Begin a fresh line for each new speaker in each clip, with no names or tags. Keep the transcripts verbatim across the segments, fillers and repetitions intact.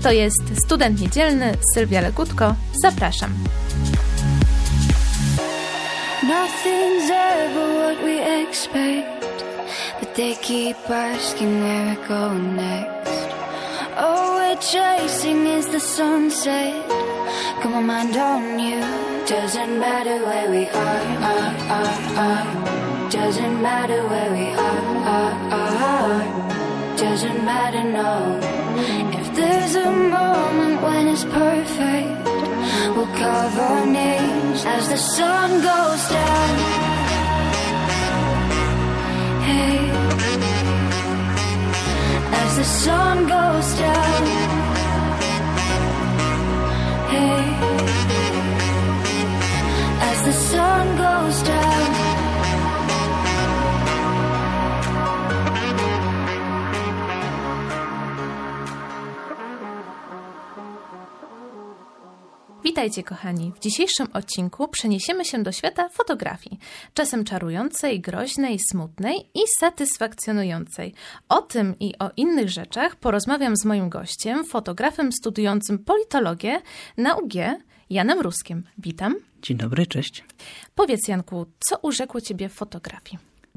To jest Student Niedzielny, Sylwia Legutko. Zapraszam.
Nothing's ever what we expect, but they keep asking where we're going next. All we're chasing is the sunset. Got my mind on you. Doesn't matter where we are, are, are, are. Doesn't matter where we are, are, are. Doesn't matter, no. If there's a moment when it's perfect, we'll carve our names as the sun goes down. Hey, as the sun goes down. Hey, as the sun goes down.
Witajcie kochani, w dzisiejszym odcinku przeniesiemy się do świata fotografii, czasem czarującej, groźnej, smutnej i satysfakcjonującej. O tym i o innych rzeczach porozmawiam z moim gościem, fotografem studiującym politologię na U G, Janem Ruskiem. Witam.
Dzień dobry, cześć.
Powiedz Janku, co urzekło Ciebie w fotografii?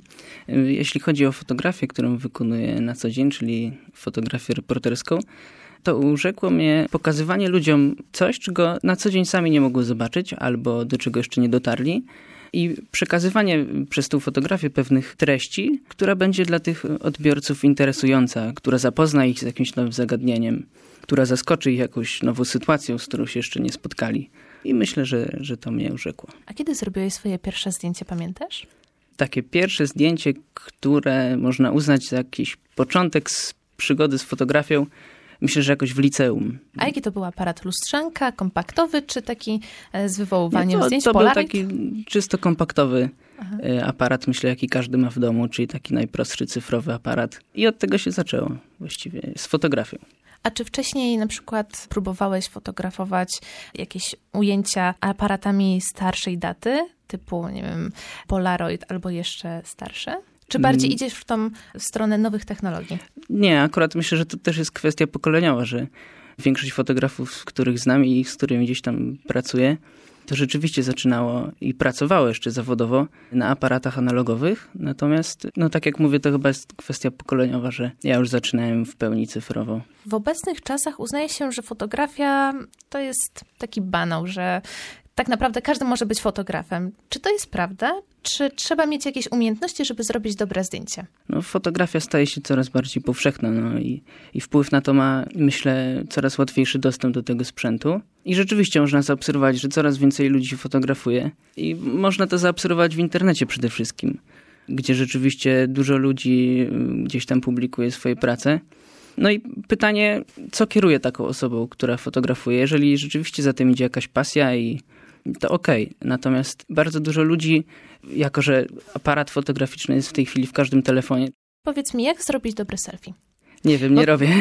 Jeśli chodzi o fotografię, którą wykonuję na co dzień, czyli fotografię reporterską, to urzekło mnie pokazywanie ludziom coś, czego na co dzień sami nie mogą zobaczyć albo do czego jeszcze nie dotarli i przekazywanie przez tą fotografię pewnych treści, która będzie dla tych odbiorców interesująca, która zapozna ich z jakimś nowym zagadnieniem, która zaskoczy ich jakąś nową sytuacją, z którą się jeszcze nie spotkali. I myślę, że, że to mnie urzekło.
A kiedy zrobiłeś swoje pierwsze zdjęcie, pamiętasz?
Takie pierwsze zdjęcie, które można uznać za jakiś początek z przygody z fotografią, myślę, że jakoś w liceum.
A jaki to był aparat? Lustrzanka, kompaktowy, czy taki z wywoływaniem
no to,
zdjęć?
To
Polaroid?
był taki czysto kompaktowy Aha. aparat, myślę, jaki każdy ma w domu, czyli taki najprostszy cyfrowy aparat. I od tego się zaczęło właściwie, z fotografią.
A czy wcześniej na przykład próbowałeś fotografować jakieś ujęcia aparatami starszej daty, typu, nie wiem, Polaroid albo jeszcze starsze? Czy bardziej idziesz w tą stronę nowych technologii?
Nie, akurat myślę, że to też jest kwestia pokoleniowa, że większość fotografów, których znam i z którymi gdzieś tam pracuję, to rzeczywiście zaczynało i pracowało jeszcze zawodowo na aparatach analogowych. Natomiast, no tak jak mówię, to chyba jest kwestia pokoleniowa, że ja już zaczynałem w pełni cyfrowo.
W obecnych czasach uznaje się, że fotografia to jest taki banał, że tak naprawdę każdy może być fotografem. Czy to jest prawda? Czy trzeba mieć jakieś umiejętności, żeby zrobić dobre zdjęcie?
No, fotografia staje się coraz bardziej powszechna no i, i wpływ na to ma, myślę, coraz łatwiejszy dostęp do tego sprzętu. I rzeczywiście można zaobserwować, że coraz więcej ludzi fotografuje i można to zaobserwować w internecie przede wszystkim, gdzie rzeczywiście dużo ludzi gdzieś tam publikuje swoje prace. No i pytanie, co kieruje taką osobą, która fotografuje? Jeżeli rzeczywiście za tym idzie jakaś pasja i to okej. Okay. Natomiast bardzo dużo ludzi, jako że aparat fotograficzny jest w tej chwili w każdym telefonie.
Powiedz mi, jak zrobić dobre selfie?
Nie wiem, nie Bo... robię.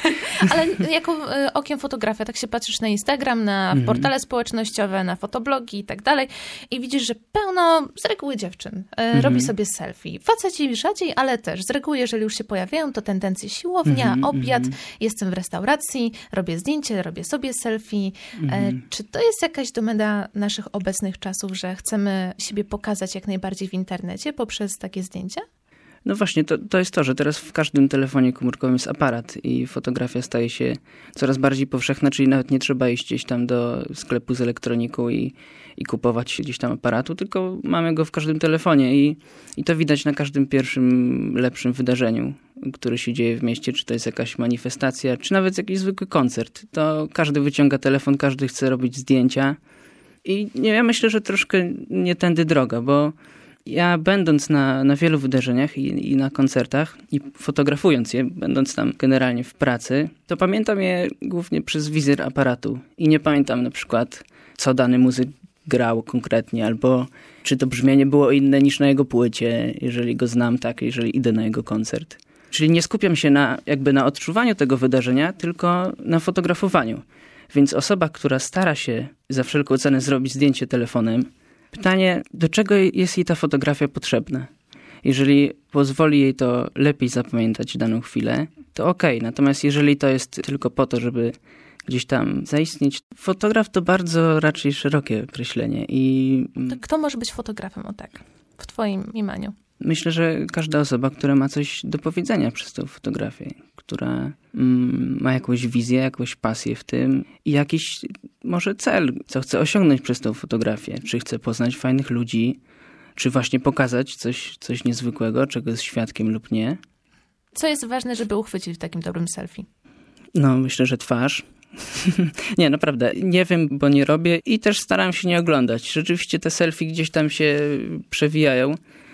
Ale jako y, okiem fotografia, tak się patrzysz na Instagram, na mhm. portale społecznościowe, na fotoblogi i tak dalej i widzisz, że pełno z reguły dziewczyn y, mhm. robi sobie selfie. Faceci rzadziej, ale też z reguły, jeżeli już się pojawiają, to tendencje siłownia, mhm. obiad, mhm. jestem w restauracji, robię zdjęcie, robię sobie selfie. Mhm. Y, czy to jest jakaś domena naszych obecnych czasów, że chcemy siebie pokazać jak najbardziej w internecie poprzez takie zdjęcia?
No właśnie, to, to jest to, że teraz w każdym telefonie komórkowym jest aparat i fotografia staje się coraz bardziej powszechna, czyli nawet nie trzeba iść gdzieś tam do sklepu z elektroniką i, i kupować gdzieś tam aparatu, tylko mamy go w każdym telefonie i, i to widać na każdym pierwszym lepszym wydarzeniu, które się dzieje w mieście, czy to jest jakaś manifestacja, czy nawet jakiś zwykły koncert. To każdy wyciąga telefon, każdy chce robić zdjęcia i nie, ja myślę, że troszkę nie tędy droga, bo ja będąc na, na wielu wydarzeniach i, i na koncertach i fotografując je, będąc tam generalnie w pracy, to pamiętam je głównie przez wizjer aparatu i nie pamiętam na przykład, co dany muzyk grał konkretnie, albo czy to brzmienie było inne niż na jego płycie, jeżeli go znam, tak, jeżeli idę na jego koncert. Czyli nie skupiam się na, jakby na odczuwaniu tego wydarzenia, tylko na fotografowaniu. Więc osoba, która stara się za wszelką cenę zrobić zdjęcie telefonem, pytanie, do czego jest jej ta fotografia potrzebna? Jeżeli pozwoli jej to lepiej zapamiętać daną chwilę, to okej. Okay. Natomiast jeżeli to jest tylko po to, żeby gdzieś tam zaistnieć, fotograf to bardzo raczej szerokie określenie. I
to kto może być fotografem, o tak, w twoim mniemaniu?
Myślę, że każda osoba, która ma coś do powiedzenia przez tą fotografię, która mm, ma jakąś wizję, jakąś pasję w tym i jakiś może cel, co chce osiągnąć przez tą fotografię. Czy chce poznać fajnych ludzi, czy właśnie pokazać coś, coś niezwykłego, czego jest świadkiem lub nie.
Co jest ważne, żeby uchwycić w takim dobrym selfie?
No, myślę, że twarz. Nie, naprawdę, nie wiem, bo nie robię i też staram się nie oglądać. Rzeczywiście te selfie gdzieś tam się przewijają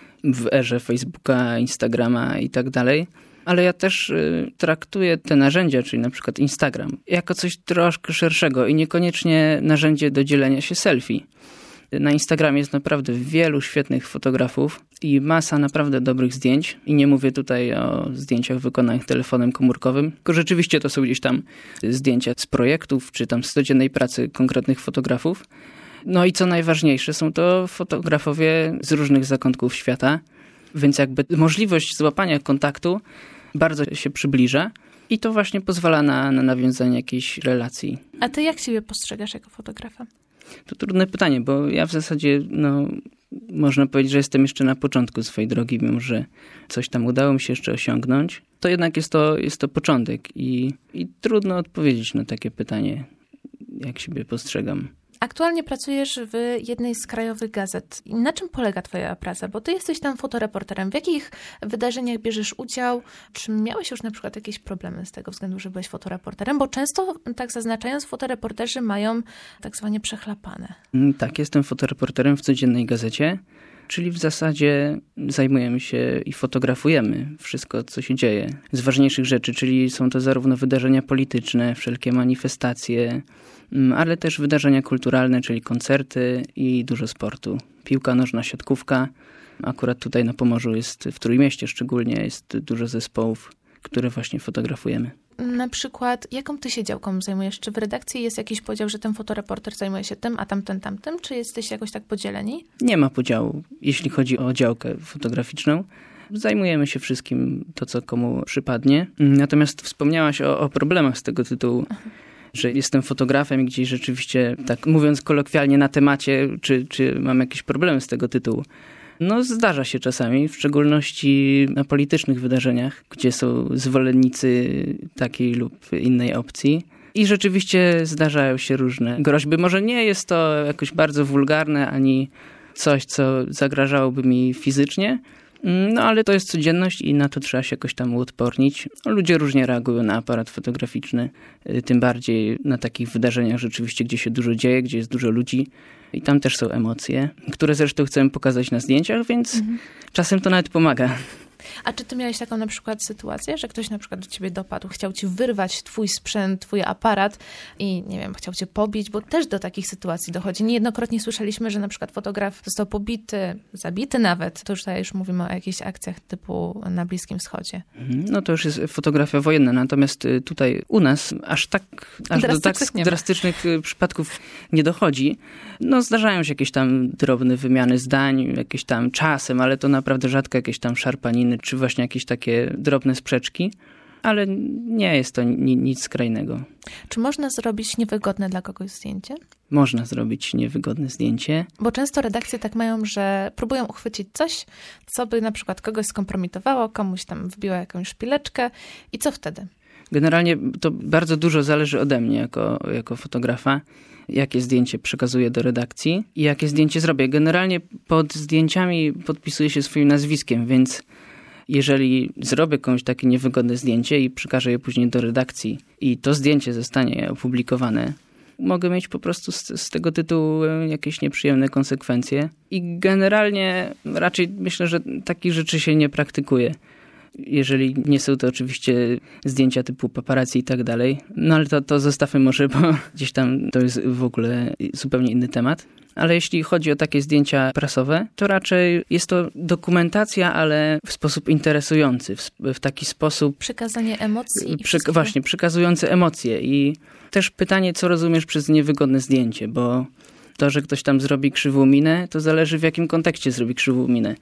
w erze Facebooka, Instagrama i tak dalej. Ale ja też y, traktuję te narzędzia, czyli na przykład Instagram, jako coś troszkę szerszego i niekoniecznie narzędzie do dzielenia się selfie. Na Instagramie jest naprawdę wielu świetnych fotografów i masa naprawdę dobrych zdjęć. I nie mówię tutaj o zdjęciach wykonanych telefonem komórkowym, tylko rzeczywiście to są gdzieś tam zdjęcia z projektów, czy tam z codziennej pracy konkretnych fotografów. No i co najważniejsze, są to fotografowie z różnych zakątków świata, więc jakby możliwość złapania kontaktu bardzo się przybliża i to właśnie pozwala na, na nawiązanie jakiejś relacji.
A ty jak siebie postrzegasz jako fotografa?
To trudne pytanie, bo ja w zasadzie, no, można powiedzieć, że jestem jeszcze na początku swojej drogi, mimo że coś tam udało mi się jeszcze osiągnąć. To jednak jest to, jest to początek i, i trudno odpowiedzieć na takie pytanie, jak siebie postrzegam.
Aktualnie pracujesz w jednej z krajowych gazet. Na czym polega twoja praca? Bo ty jesteś tam fotoreporterem. W jakich wydarzeniach bierzesz udział? Czy miałeś już na przykład jakieś problemy z tego względu, że byłeś fotoreporterem? Bo często, tak zaznaczając, fotoreporterzy mają tak zwanie przechlapane.
Tak, jestem fotoreporterem w codziennej gazecie, czyli w zasadzie zajmujemy się i fotografujemy wszystko, co się dzieje. Z ważniejszych rzeczy, czyli są to zarówno wydarzenia polityczne, wszelkie manifestacje, ale też wydarzenia kulturalne, czyli koncerty i dużo sportu. Piłka nożna, siatkówka. Akurat tutaj na Pomorzu jest, w Trójmieście szczególnie, jest dużo zespołów, które właśnie fotografujemy.
Na przykład, jaką ty się działką zajmujesz? Czy w redakcji jest jakiś podział, że ten fotoreporter zajmuje się tym, a tamten tamtym? Czy jesteście jakoś tak podzieleni?
Nie ma podziału, jeśli chodzi o działkę fotograficzną. Zajmujemy się wszystkim to, co komu przypadnie. Natomiast wspomniałaś o, o problemach z tego tytułu. Aha. Że jestem fotografem i gdzieś rzeczywiście, tak mówiąc kolokwialnie na temacie, czy, czy mam jakieś problemy z tego tytułu. No zdarza się czasami, w szczególności na politycznych wydarzeniach, gdzie są zwolennicy takiej lub innej opcji. I rzeczywiście zdarzają się różne groźby. Może nie jest to jakoś bardzo wulgarne, ani coś, co zagrażałoby mi fizycznie, no ale to jest codzienność i na to trzeba się jakoś tam uodpornić. Ludzie różnie reagują na aparat fotograficzny, tym bardziej na takich wydarzeniach rzeczywiście, gdzie się dużo dzieje, gdzie jest dużo ludzi i tam też są emocje, które zresztą chcemy pokazać na zdjęciach, więc mhm. czasem to nawet pomaga.
A czy ty miałeś taką na przykład sytuację, że ktoś na przykład do ciebie dopadł, chciał ci wyrwać twój sprzęt, twój aparat i nie wiem, chciał cię pobić, bo też do takich sytuacji dochodzi. Niejednokrotnie słyszeliśmy, że na przykład fotograf został pobity, zabity nawet. To już tutaj już mówimy o jakichś akcjach typu na Bliskim Wschodzie.
No to już jest fotografia wojenna, natomiast tutaj u nas aż tak, aż do tak drastycznych przypadków nie dochodzi. No zdarzają się jakieś tam drobne wymiany zdań, jakieś tam czasem, ale to naprawdę rzadko jakieś tam szarpaniny, czy właśnie jakieś takie drobne sprzeczki, ale nie jest to ni- nic skrajnego.
Czy można zrobić niewygodne dla kogoś zdjęcie?
Można zrobić niewygodne zdjęcie.
Bo często redakcje tak mają, że próbują uchwycić coś, co by na przykład kogoś skompromitowało, komuś tam wbiło jakąś szpileczkę i co wtedy?
Generalnie to bardzo dużo zależy ode mnie jako, jako fotografa, jakie zdjęcie przekazuję do redakcji i jakie zdjęcie zrobię. Generalnie pod zdjęciami podpisuję się swoim nazwiskiem, więc jeżeli zrobię komuś takie niewygodne zdjęcie i przekażę je później do redakcji i to zdjęcie zostanie opublikowane, mogę mieć po prostu z, z tego tytułu jakieś nieprzyjemne konsekwencje. I generalnie raczej myślę, że takich rzeczy się nie praktykuje. Jeżeli nie są to oczywiście zdjęcia typu paparazzi i tak dalej. No ale to, to zostawmy może, bo gdzieś tam to jest w ogóle zupełnie inny temat. Ale jeśli chodzi o takie zdjęcia prasowe, to raczej jest to dokumentacja, ale w sposób interesujący, w, w taki sposób...
Przekazanie emocji.
Przy, właśnie, przekazujące emocje. I też pytanie, co rozumiesz przez niewygodne zdjęcie, bo to, że ktoś tam zrobi krzywą minę, to zależy w jakim kontekście zrobi krzywą minę.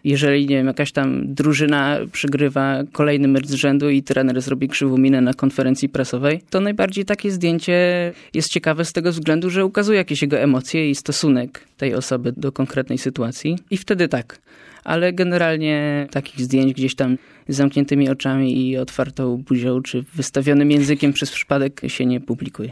Jeżeli, nie wiem, jakaś tam drużyna przygrywa kolejny mecz z rzędu i trener zrobi krzywą minę na konferencji prasowej, to najbardziej takie zdjęcie jest ciekawe z tego względu, że ukazuje jakieś jego emocje i stosunek tej osoby do konkretnej sytuacji. I wtedy tak. Ale generalnie takich zdjęć gdzieś tam z zamkniętymi oczami i otwartą buzią, czy wystawionym językiem przez przypadek się nie publikuje.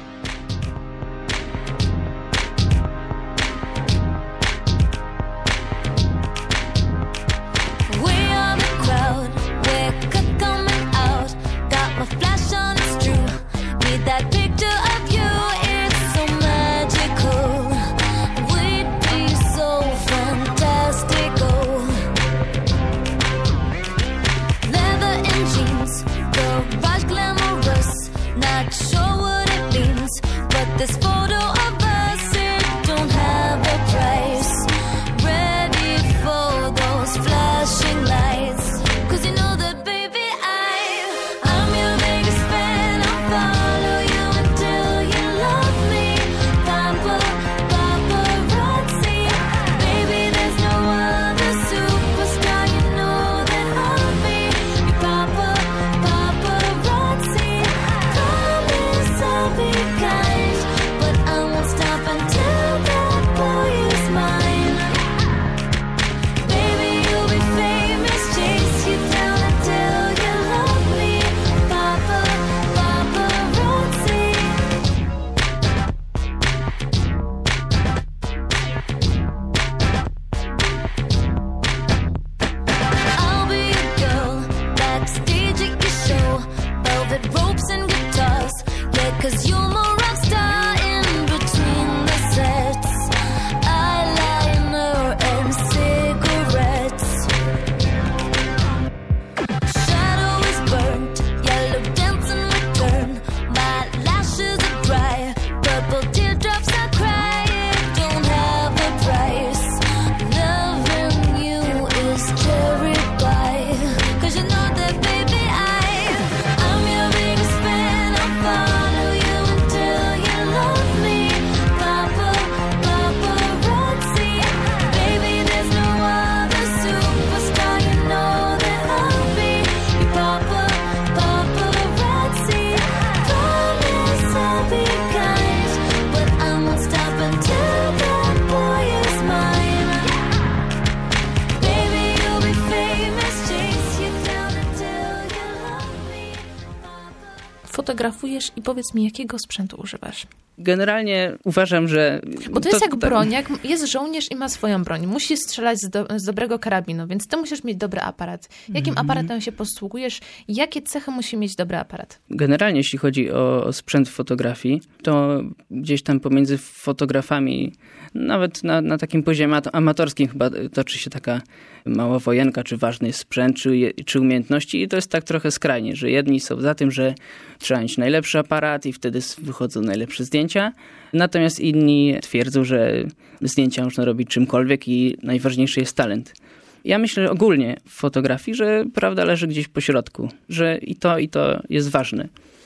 Fotografujesz i powiedz mi, jakiego sprzętu używasz?
Generalnie uważam, że...
Bo to, to jest jak to, broń, jak jest żołnierz i ma swoją broń. Musi strzelać z, do, z dobrego karabinu, więc ty musisz mieć dobry aparat. Jakim mm-hmm. aparatem się posługujesz? Jakie cechy musi mieć dobry aparat?
Generalnie, jeśli chodzi o, o sprzęt fotografii, to gdzieś tam pomiędzy fotografami, nawet na, na takim poziomie amatorskim chyba toczy się taka mała wojenka, czy ważny jest sprzęt, czy, czy umiejętności i to jest tak trochę skrajnie, że jedni są za tym, że trzeba mieć najlepszy aparat i wtedy wychodzą najlepsze zdjęcia, natomiast inni twierdzą, że zdjęcia można robić czymkolwiek i najważniejszy jest talent. Ja myślę ogólnie w fotografii, że prawda leży gdzieś po środku, że i to, i to jest ważne.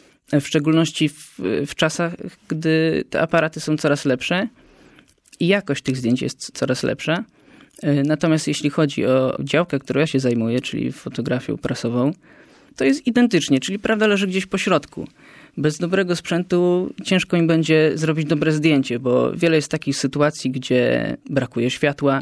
W szczególności w, w czasach, gdy te aparaty są coraz lepsze i jakość tych zdjęć jest coraz lepsza. Natomiast jeśli chodzi o działkę, którą ja się zajmuję, czyli fotografią prasową, to jest identycznie, czyli prawda leży gdzieś po środku. Bez dobrego sprzętu ciężko im będzie zrobić dobre zdjęcie, bo wiele jest takich sytuacji, gdzie brakuje światła,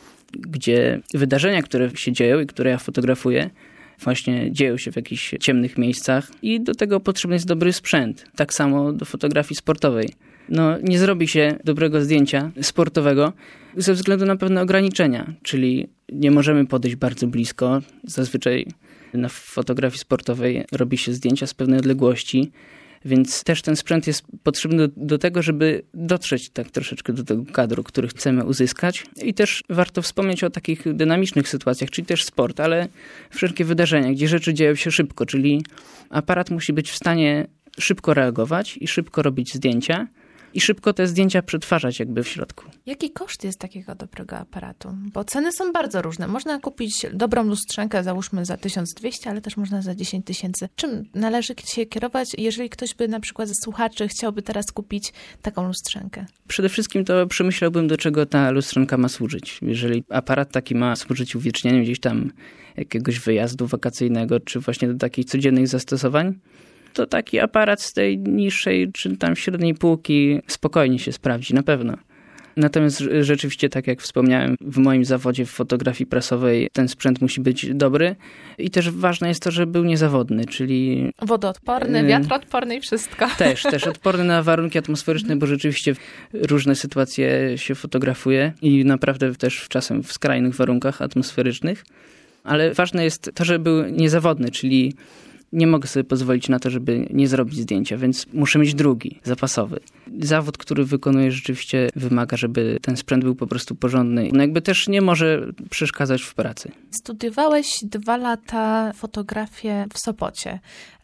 gdzie wydarzenia, które się dzieją i które ja fotografuję, właśnie dzieją się w jakichś ciemnych miejscach i do tego potrzebny jest dobry sprzęt. Tak samo do fotografii sportowej. No, nie zrobi się dobrego zdjęcia sportowego ze względu na pewne ograniczenia, czyli nie możemy podejść bardzo blisko. Zazwyczaj na fotografii sportowej robi się zdjęcia z pewnej odległości, więc też ten sprzęt jest potrzebny do, do tego, żeby dotrzeć tak troszeczkę do tego kadru, który chcemy uzyskać. I też warto wspomnieć o takich dynamicznych sytuacjach, czyli też sport, ale wszelkie wydarzenia, gdzie rzeczy dzieją się szybko, czyli aparat musi być w stanie szybko reagować i szybko robić zdjęcia, i szybko te zdjęcia przetwarzać jakby w środku.
Jaki koszt jest takiego dobrego aparatu? Bo ceny są bardzo różne. Można kupić dobrą lustrzankę, załóżmy za tysiąc dwieście, ale też można za dziesięć tysięcy. Czym należy się kierować, jeżeli ktoś by na przykład ze słuchaczy chciałby teraz kupić taką lustrzankę?
Przede wszystkim to przemyślałbym, do czego ta lustrzanka ma służyć. Jeżeli aparat taki ma służyć uwiecznieniu gdzieś tam jakiegoś wyjazdu wakacyjnego, czy właśnie do takich codziennych zastosowań, to taki aparat z tej niższej czy tam średniej półki spokojnie się sprawdzi, na pewno. Natomiast rzeczywiście, tak jak wspomniałem, w moim zawodzie w fotografii prasowej ten sprzęt musi być dobry i też ważne jest to, żeby był niezawodny, czyli...
Wodoodporny, wiatroodporny i wszystko.
Też, też odporny na warunki atmosferyczne, bo rzeczywiście różne sytuacje się fotografuje i naprawdę też czasem w skrajnych warunkach atmosferycznych. Ale ważne jest to, żeby był niezawodny, czyli nie mogę sobie pozwolić na to, żeby nie zrobić zdjęcia, więc muszę mieć drugi, zapasowy. Zawód, który wykonuję, rzeczywiście wymaga, żeby ten sprzęt był po prostu porządny. No jakby też nie może przeszkadzać w pracy.
Studiowałeś dwa lata fotografię w Sopocie.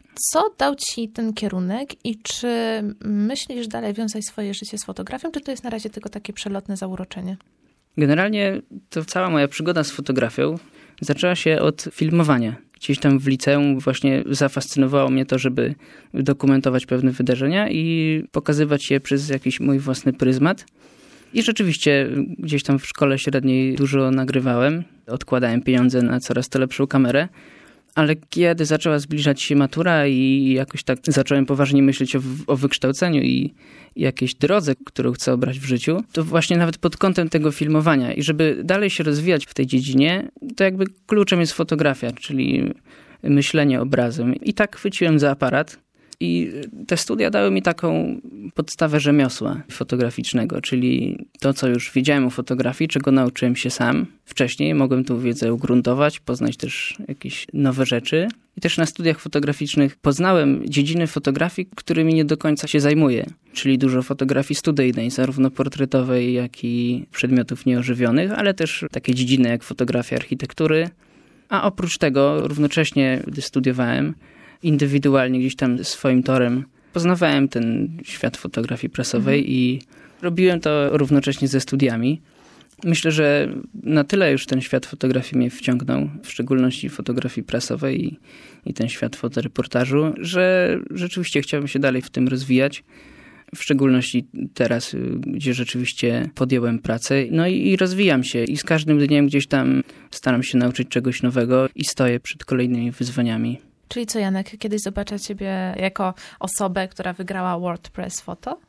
Co dał ci ten kierunek i czy myślisz dalej wiązać swoje życie z fotografią, czy to jest na razie tylko takie przelotne zauroczenie?
Generalnie to cała moja przygoda z fotografią zaczęła się od filmowania. Gdzieś tam w liceum właśnie zafascynowało mnie to, żeby dokumentować pewne wydarzenia i pokazywać je przez jakiś mój własny pryzmat. I rzeczywiście gdzieś tam w szkole średniej dużo nagrywałem. Odkładałem pieniądze na coraz to lepszą kamerę. Ale kiedy zaczęła zbliżać się matura i jakoś tak zacząłem poważnie myśleć o, o wykształceniu i jakiejś drodze, którą chcę obrać w życiu, to właśnie nawet pod kątem tego filmowania i żeby dalej się rozwijać w tej dziedzinie, to jakby kluczem jest fotografia, czyli myślenie obrazem. I tak chwyciłem za aparat. I te studia dały mi taką podstawę rzemiosła fotograficznego, czyli to, co już wiedziałem o fotografii, czego nauczyłem się sam. Wcześniej mogłem tą wiedzę ugruntować, poznać też jakieś nowe rzeczy. I też na studiach fotograficznych poznałem dziedziny fotografii, którymi nie do końca się zajmuję. Czyli dużo fotografii studyjnej, zarówno portretowej, jak i przedmiotów nieożywionych, ale też takie dziedziny jak fotografia architektury. A oprócz tego równocześnie, gdy studiowałem, indywidualnie gdzieś tam swoim torem poznawałem ten świat fotografii prasowej mhm. i robiłem to równocześnie ze studiami. Myślę, że na tyle już ten świat fotografii mnie wciągnął, w szczególności fotografii prasowej i, i ten świat fotoreportażu, że rzeczywiście chciałbym się dalej w tym rozwijać. W szczególności teraz, gdzie rzeczywiście podjąłem pracę. No i, i rozwijam się i z każdym dniem gdzieś tam staram się nauczyć czegoś nowego i stoję przed kolejnymi wyzwaniami.
Czyli co, Janek, kiedyś zobaczę ciebie jako osobę, która wygrała WordPress Photo?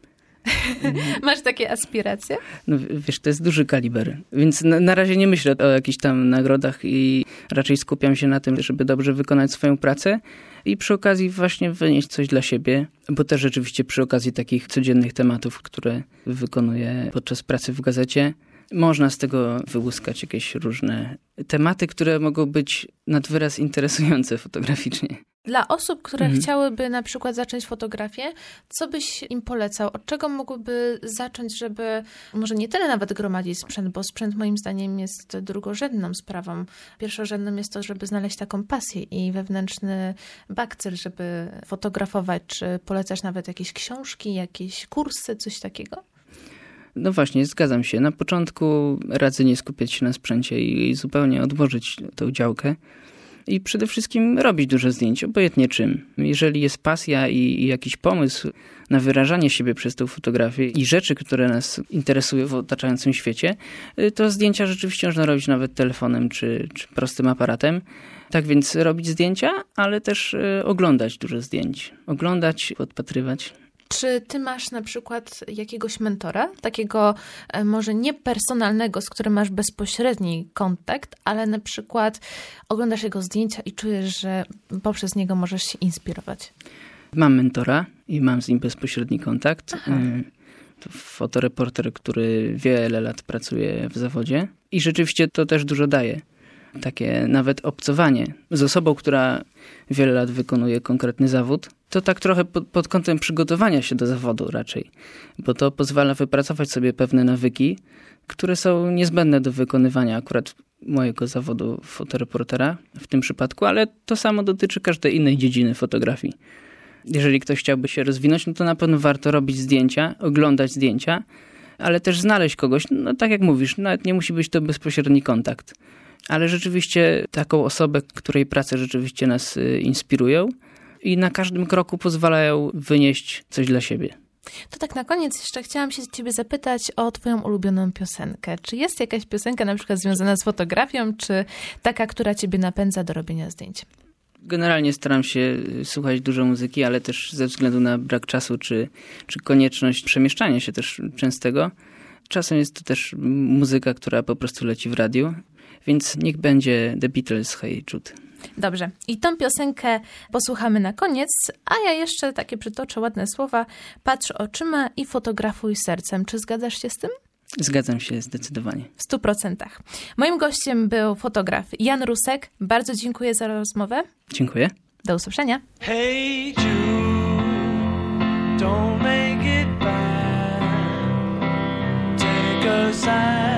Mm. Masz takie aspiracje?
No wiesz, to jest duży kaliber, więc na, na razie nie myślę o jakichś tam nagrodach i raczej skupiam się na tym, żeby dobrze wykonać swoją pracę i przy okazji właśnie wynieść coś dla siebie, bo też rzeczywiście przy okazji takich codziennych tematów, które wykonuję podczas pracy w gazecie, można z tego wyłuskać jakieś różne tematy, które mogą być nad wyraz interesujące fotograficznie.
Dla osób, które
mhm.
chciałyby na przykład zacząć fotografię, co byś im polecał? Od czego mogłyby zacząć, żeby może nie tyle nawet gromadzić sprzęt, bo sprzęt moim zdaniem jest drugorzędną sprawą. Pierwszorzędną jest to, żeby znaleźć taką pasję i wewnętrzny bakcyl, żeby fotografować. Czy polecasz nawet jakieś książki, jakieś kursy, coś takiego?
No właśnie, zgadzam się. Na początku radzę nie skupiać się na sprzęcie i zupełnie odłożyć tą działkę. I przede wszystkim robić dużo zdjęć, obojętnie czym. Jeżeli jest pasja i, i jakiś pomysł na wyrażanie siebie przez tą fotografię i rzeczy, które nas interesują w otaczającym świecie, to zdjęcia rzeczywiście można robić nawet telefonem czy, czy prostym aparatem. Tak więc robić zdjęcia, ale też oglądać dużo zdjęć. Oglądać, odpatrywać.
Czy ty masz na przykład jakiegoś mentora, takiego może nie personalnego, z którym masz bezpośredni kontakt, ale na przykład oglądasz jego zdjęcia i czujesz, że poprzez niego możesz się inspirować?
Mam mentora i mam z nim bezpośredni kontakt.
Aha.
To fotoreporter, który wiele lat pracuje w zawodzie i rzeczywiście to też dużo daje. Takie nawet obcowanie z osobą, która wiele lat wykonuje konkretny zawód, to tak trochę pod, pod kątem przygotowania się do zawodu raczej, bo to pozwala wypracować sobie pewne nawyki, które są niezbędne do wykonywania akurat mojego zawodu fotoreportera w tym przypadku, ale to samo dotyczy każdej innej dziedziny fotografii. Jeżeli ktoś chciałby się rozwinąć, no to na pewno warto robić zdjęcia, oglądać zdjęcia, ale też znaleźć kogoś, no tak jak mówisz, nawet nie musi być to bezpośredni kontakt. Ale rzeczywiście taką osobę, której prace rzeczywiście nas inspirują i na każdym kroku pozwalają wynieść coś dla siebie.
To tak na koniec jeszcze chciałam się ciebie zapytać o twoją ulubioną piosenkę. Czy jest jakaś piosenka na przykład związana z fotografią, czy taka, która ciebie napędza do robienia zdjęć?
Generalnie staram się słuchać dużo muzyki, ale też ze względu na brak czasu, czy, czy konieczność przemieszczania się też częstego. Czasem jest to też muzyka, która po prostu leci w radiu, więc niech będzie The Beatles, Hey Jude.
Dobrze. I tą piosenkę posłuchamy na koniec, a ja jeszcze takie przytoczę ładne słowa. Patrz oczyma i fotografuj sercem. Czy zgadzasz się z tym?
Zgadzam się zdecydowanie.
W stu procentach. Moim gościem był fotograf Jan Rusek. Bardzo dziękuję za rozmowę.
Dziękuję.
Do usłyszenia.
Hey Jude, don't make it bad. Take a side.